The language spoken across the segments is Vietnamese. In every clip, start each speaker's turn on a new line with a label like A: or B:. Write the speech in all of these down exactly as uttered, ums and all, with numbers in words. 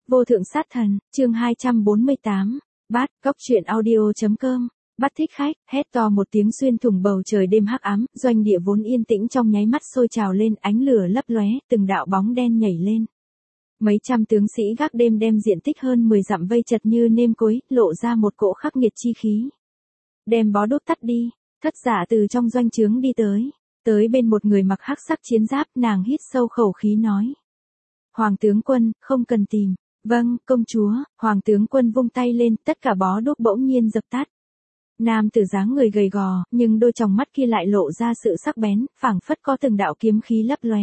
A: Vô thượng sát thần, chương hai trăm bốn mươi tám, bát, góc truyện audio.com, bắt thích khách, hét to một tiếng xuyên thủng bầu trời đêm hắc ám, doanh địa vốn yên tĩnh trong nháy mắt sôi trào lên, ánh lửa lấp lóe, từng đạo bóng đen nhảy lên. Mấy trăm tướng sĩ gác đêm đem diện tích hơn mười dặm vây chật như nêm cối, lộ ra một cỗ khắc nghiệt chi khí. Đem bó đốt tắt đi, thất giả từ trong doanh trướng đi tới, tới bên một người mặc hắc sắc chiến giáp, nàng hít sâu khẩu khí nói. Hoàng tướng quân, không cần tìm. Vâng, công chúa, hoàng tướng quân vung tay lên, tất cả bó đuốc bỗng nhiên dập tắt. Nam tử dáng người gầy gò, nhưng đôi tròng mắt kia lại lộ ra sự sắc bén, phảng phất có từng đạo kiếm khí lấp lóe.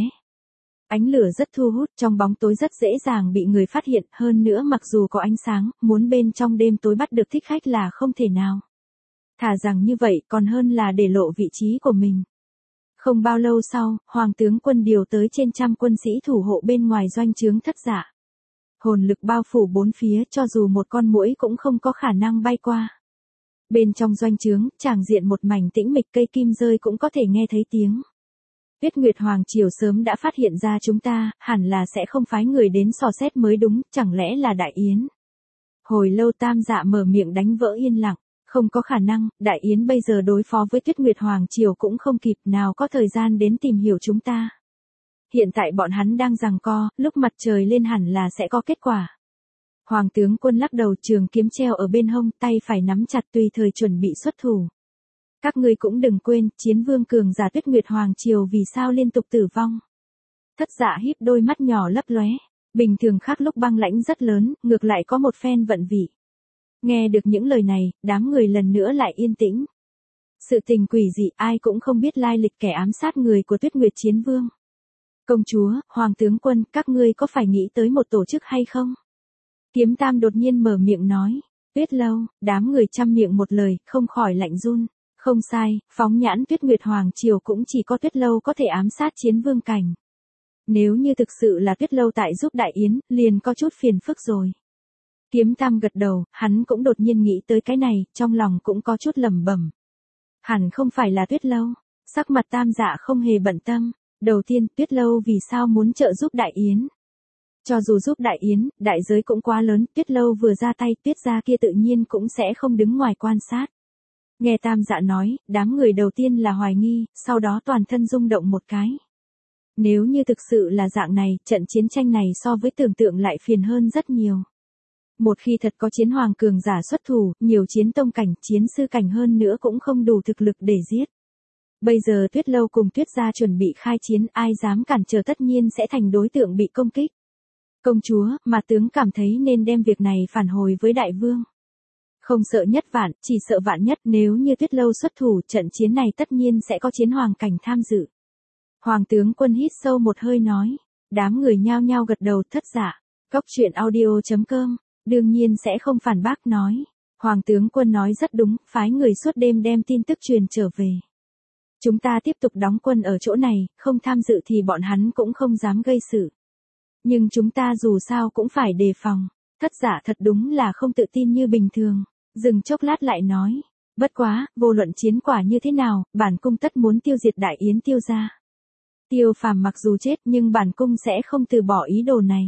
A: Ánh lửa rất thu hút, trong bóng tối rất dễ dàng bị người phát hiện, hơn nữa mặc dù có ánh sáng, muốn bên trong đêm tối bắt được thích khách là không thể nào. Thà rằng như vậy còn hơn là để lộ vị trí của mình. Không bao lâu sau, hoàng tướng quân điều tới trên trăm quân sĩ thủ hộ bên ngoài doanh trướng thất giả. Hồn lực bao phủ bốn phía, cho dù một con muỗi cũng không có khả năng bay qua. Bên trong doanh trướng, tràng diện một mảnh tĩnh mịch, cây kim rơi cũng có thể nghe thấy tiếng. Tuyết Nguyệt Hoàng Triều sớm đã phát hiện ra chúng ta, hẳn là sẽ không phái người đến dò xét mới đúng, chẳng lẽ là Đại Yến. Hồi lâu Tam Dạ mở miệng đánh vỡ yên lặng, không có khả năng, Đại Yến bây giờ đối phó với Tuyết Nguyệt Hoàng Triều cũng không kịp, nào có thời gian đến tìm hiểu chúng ta. Hiện tại bọn hắn đang giằng co, lúc mặt trời lên hẳn là sẽ có kết quả. Hoàng tướng quân lắc đầu, trường kiếm treo ở bên hông, tay phải nắm chặt tùy thời chuẩn bị xuất thủ. Các ngươi cũng đừng quên, chiến vương cường giả Tuyết Nguyệt Hoàng Triều vì sao liên tục tử vong. Thất dạ híp đôi mắt nhỏ lấp lóe, bình thường khác lúc băng lãnh rất lớn, ngược lại có một phen vận vị. Nghe được những lời này, đám người lần nữa lại yên tĩnh. Sự tình quỷ dị, ai cũng không biết lai lịch kẻ ám sát người của Tuyết Nguyệt Chiến Vương. Công chúa, hoàng tướng quân, các ngươi có phải nghĩ tới một tổ chức hay không? Kiếm Tam đột nhiên mở miệng nói. Tuyết Lâu, đám người chăm miệng một lời, không khỏi lạnh run. Không sai, phóng nhãn Tuyết Nguyệt Hoàng Triều cũng chỉ có Tuyết Lâu có thể ám sát chiến vương cảnh. Nếu như thực sự là Tuyết Lâu tại giúp Đại Yến, liền có chút phiền phức rồi. Kiếm Tam gật đầu, hắn cũng đột nhiên nghĩ tới cái này, trong lòng cũng có chút lẩm bẩm. Hẳn không phải là Tuyết Lâu. Sắc mặt Tam Dạ không hề bận tâm. Đầu tiên, Tuyết Lâu vì sao muốn trợ giúp Đại Yến? Cho dù giúp Đại Yến, đại giới cũng quá lớn, Tuyết Lâu vừa ra tay, Tuyết gia kia tự nhiên cũng sẽ không đứng ngoài quan sát. Nghe Tam Dạ nói, đám người đầu tiên là hoài nghi, sau đó toàn thân rung động một cái. Nếu như thực sự là dạng này, trận chiến tranh này so với tưởng tượng lại phiền hơn rất nhiều. Một khi thật có chiến hoàng cường giả xuất thủ, nhiều chiến tông cảnh, chiến sư cảnh hơn nữa cũng không đủ thực lực để giết. Bây giờ Tuyết Lâu cùng Tuyết gia chuẩn bị khai chiến, ai dám cản trở tất nhiên sẽ thành đối tượng bị công kích. Công chúa, mà tướng cảm thấy nên đem việc này phản hồi với đại vương. Không sợ nhất vạn, chỉ sợ vạn nhất, nếu như Tuyết Lâu xuất thủ, trận chiến này tất nhiên sẽ có chiến hoàng cảnh tham dự. Hoàng tướng quân hít sâu một hơi nói, đám người nhao nhao gật đầu. Thất giả, góc truyện audio.com, đương nhiên sẽ không phản bác nói. Hoàng tướng quân nói rất đúng, phái người suốt đêm đem tin tức truyền trở về. Chúng ta tiếp tục đóng quân ở chỗ này, không tham dự thì bọn hắn cũng không dám gây sự. Nhưng chúng ta dù sao cũng phải đề phòng. Thất giả thật đúng là không tự tin như bình thường. Dừng chốc lát lại nói. Bất quá, vô luận chiến quả như thế nào, bản cung tất muốn tiêu diệt Đại Yến Tiêu gia. Tiêu Phàm mặc dù chết nhưng bản cung sẽ không từ bỏ ý đồ này.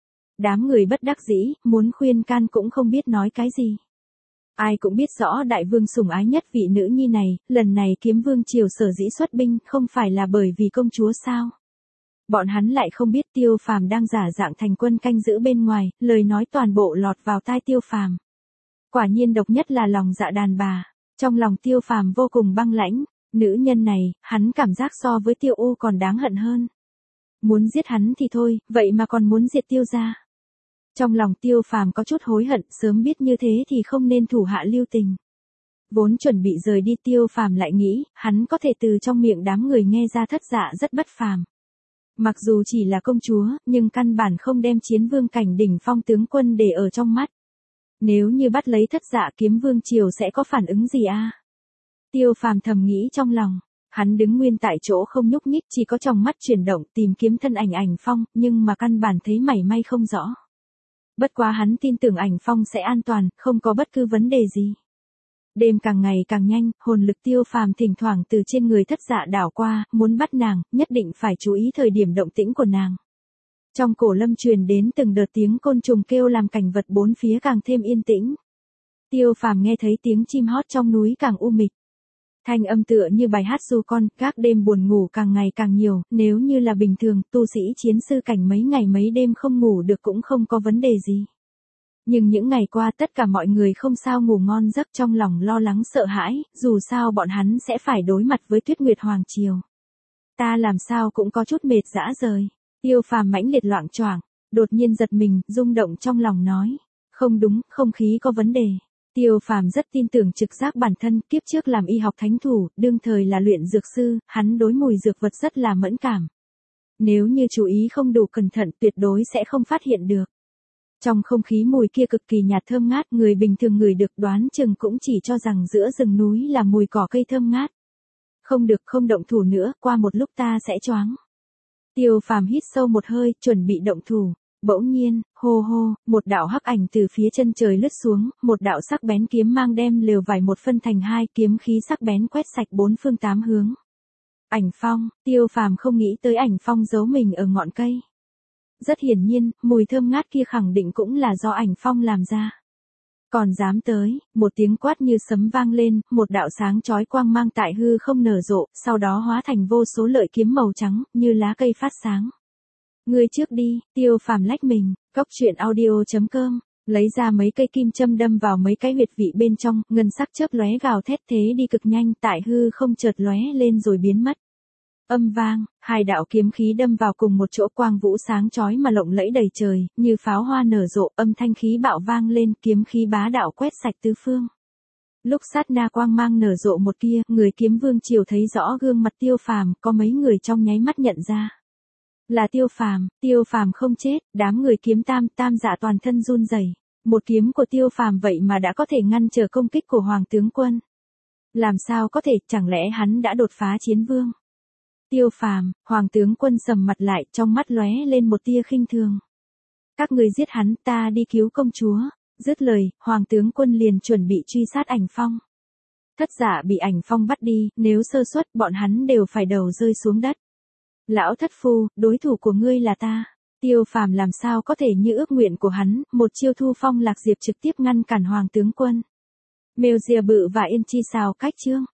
A: Đám người bất đắc dĩ, muốn khuyên can cũng không biết nói cái gì. Ai cũng biết rõ đại vương sủng ái nhất vị nữ nhi này, lần này Kiếm Vương Triều sở dĩ xuất binh không phải là bởi vì công chúa sao. Bọn hắn lại không biết Tiêu Phàm đang giả dạng thành quân canh giữ bên ngoài, lời nói toàn bộ lọt vào tai Tiêu Phàm. Quả nhiên độc nhất là lòng dạ đàn bà, trong lòng Tiêu Phàm vô cùng băng lãnh, nữ nhân này, hắn cảm giác so với Tiêu U còn đáng hận hơn. Muốn giết hắn thì thôi, vậy mà còn muốn diệt Tiêu gia. Trong lòng Tiêu Phàm có chút hối hận, sớm biết như thế thì không nên thủ hạ lưu tình. Vốn chuẩn bị rời đi, Tiêu Phàm lại nghĩ, hắn có thể từ trong miệng đám người nghe ra thất dạ rất bất phàm. Mặc dù chỉ là công chúa, nhưng căn bản không đem chiến vương cảnh đỉnh phong tướng quân để ở trong mắt. Nếu như bắt lấy thất dạ, Kiếm Vương Triều sẽ có phản ứng gì a? Tiêu Phàm thầm nghĩ trong lòng, hắn đứng nguyên tại chỗ không nhúc nhích, chỉ có tròng mắt chuyển động tìm kiếm thân ảnh Ảnh Phong, nhưng mà căn bản thấy mảy may không rõ. Bất quá hắn tin tưởng Ảnh Phong sẽ an toàn, không có bất cứ vấn đề gì. Đêm càng ngày càng nhanh, hồn lực Tiêu Phàm thỉnh thoảng từ trên người thất dạ đảo qua, muốn bắt nàng, nhất định phải chú ý thời điểm động tĩnh của nàng. Trong cổ lâm truyền đến từng đợt tiếng côn trùng kêu làm cảnh vật bốn phía càng thêm yên tĩnh. Tiêu Phàm nghe thấy tiếng chim hót trong núi càng u mịch. Thanh âm tựa như bài hát ru con, các đêm buồn ngủ càng ngày càng nhiều, nếu như là bình thường, tu sĩ chiến sư cảnh mấy ngày mấy đêm không ngủ được cũng không có vấn đề gì. Nhưng những ngày qua tất cả mọi người không sao ngủ ngon giấc, trong lòng lo lắng sợ hãi, dù sao bọn hắn sẽ phải đối mặt với Tuyết Nguyệt Hoàng Triều. Ta làm sao cũng có chút mệt dã rời. Tiêu Phàm mãnh liệt loạng choạng, đột nhiên giật mình, rung động trong lòng nói. Không đúng, không khí có vấn đề. Tiêu Phàm rất tin tưởng trực giác bản thân, kiếp trước làm y học thánh thủ, đương thời là luyện dược sư, hắn đối mùi dược vật rất là mẫn cảm. Nếu như chú ý không đủ cẩn thận tuyệt đối sẽ không phát hiện được. Trong không khí mùi kia cực kỳ nhạt thơm ngát, người bình thường ngửi được đoán chừng cũng chỉ cho rằng giữa rừng núi là mùi cỏ cây thơm ngát. Không được, không động thủ nữa, qua một lúc ta sẽ choáng. Tiêu Phàm hít sâu một hơi, chuẩn bị động thủ. Bỗng nhiên, hô hô, một đạo hắc ảnh từ phía chân trời lướt xuống, một đạo sắc bén kiếm mang đem lều vải một phân thành hai, kiếm khí sắc bén quét sạch bốn phương tám hướng. Ảnh Phong, Tiêu Phàm không nghĩ tới Ảnh Phong giấu mình ở ngọn cây. Rất hiển nhiên, mùi thơm ngát kia khẳng định cũng là do Ảnh Phong làm ra. Còn dám tới, một tiếng quát như sấm vang lên, một đạo sáng chói quang mang tại hư không nở rộ, sau đó hóa thành vô số lợi kiếm màu trắng, như lá cây phát sáng. Ngươi trước đi, Tiêu Phàm lách mình, cốc truyện audio chấm com, lấy ra mấy cây kim châm đâm vào mấy cái huyệt vị bên trong, ngân sắc chớp lóe gào thét thế đi cực nhanh, tại hư không chợt lóe lên rồi biến mất. Âm vang, hai đạo kiếm khí đâm vào cùng một chỗ, quang vũ sáng chói mà lộng lẫy đầy trời, như pháo hoa nở rộ, âm thanh khí bạo vang lên, kiếm khí bá đạo quét sạch tứ phương. Lúc sát na quang mang nở rộ một kia, người kiếm vương triều thấy rõ gương mặt Tiêu Phàm, có mấy người trong nháy mắt nhận ra. Là Tiêu Phàm, Tiêu Phàm không chết, đám người kiếm tam, tam dạ toàn thân run rẩy. Một kiếm của Tiêu Phàm vậy mà đã có thể ngăn trở công kích của Hoàng tướng quân. Làm sao có thể, chẳng lẽ hắn đã đột phá chiến vương? Tiêu Phàm, Hoàng tướng quân sầm mặt lại, trong mắt lóe lên một tia khinh thường. Các người giết hắn, ta đi cứu công chúa. Dứt lời, Hoàng tướng quân liền chuẩn bị truy sát Ảnh Phong. Thất giả bị Ảnh Phong bắt đi, nếu sơ suất, bọn hắn đều phải đầu rơi xuống đất. Lão thất phu, đối thủ của ngươi là ta. Tiêu Phàm làm sao có thể như ước nguyện của hắn, một chiêu thu phong lạc diệp trực tiếp ngăn cản Hoàng tướng quân. Mèo rìa bự và yên chi xào cách chương.